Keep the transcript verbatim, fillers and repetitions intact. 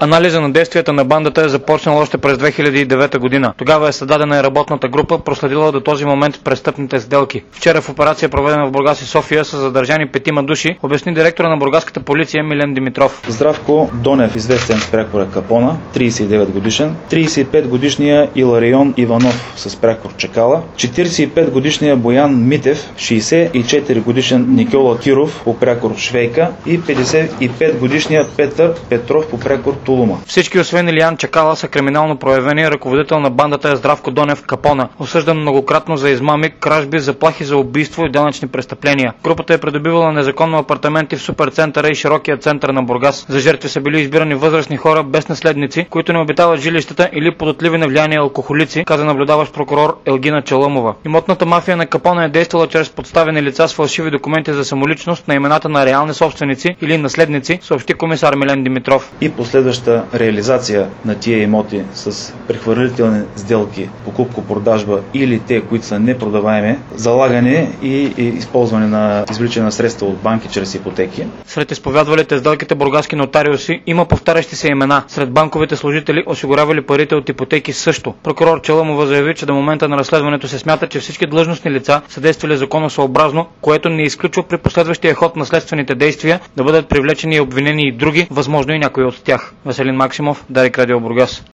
Анализа на действията на бандата е започнал още през две хиляди и девета година. Тогава е създадена и работната група, проследила до този момент престъпните сделки. Вчера в операция, проведена в Бургас и София, са задържани петима души, обясни директора на бургаската полиция Милен Димитров. Здравко Донев, известен с прякора Капона, трийсет и девет годишен, трийсет и пет годишния Иларион Иванов с прякор Чакала, четирийсет и пет годишния Боян Митев, шейсет и четири годишен Никола Киров по прякор Швейка и петдесет и пет годишния Петър Петров по прякор Тулума. Всички освен Илиян Чакала са криминално проявени. Ръководител на бандата е Здравко Донев Капона, осъждан многократно за измами, кражби, заплахи за убийство и данъчни престъпления. Групата е придобивала незаконно апартаменти в суперцентъра и широкия център на Бургас. За жертви са били избирани възрастни хора без наследници, които не обитават жилищата или податливи на влияние алкохолици, каза наблюдаващ прокурор Елгина Челъмова. Имотната мафия на Капона е действала чрез подставени лица с фалшиви документи за самоличност на имената на реални собственици или наследници, съобщи комисар Милен Димитров. И последваща реализация на тия имоти с прехвърлителни сделки, покупко-продажба или те, които са непродаваеми, залагане и, и използване на извличане на средства от банки чрез ипотеки. Сред изповядвалите сделките бургаски нотариуси има повтарящи се имена. Сред банковите служители, осигурявали парите от ипотеки също. Прокурор Челъмова заяви, че до момента на разследването се смята, че всички длъжностни лица са действали законосъобразно, което не изключва при последващия ход на следствените действия да бъдат привлечени и обвинени и други, възможно и някои от тях. Веселин Максимов, Дарик Радио Бургас.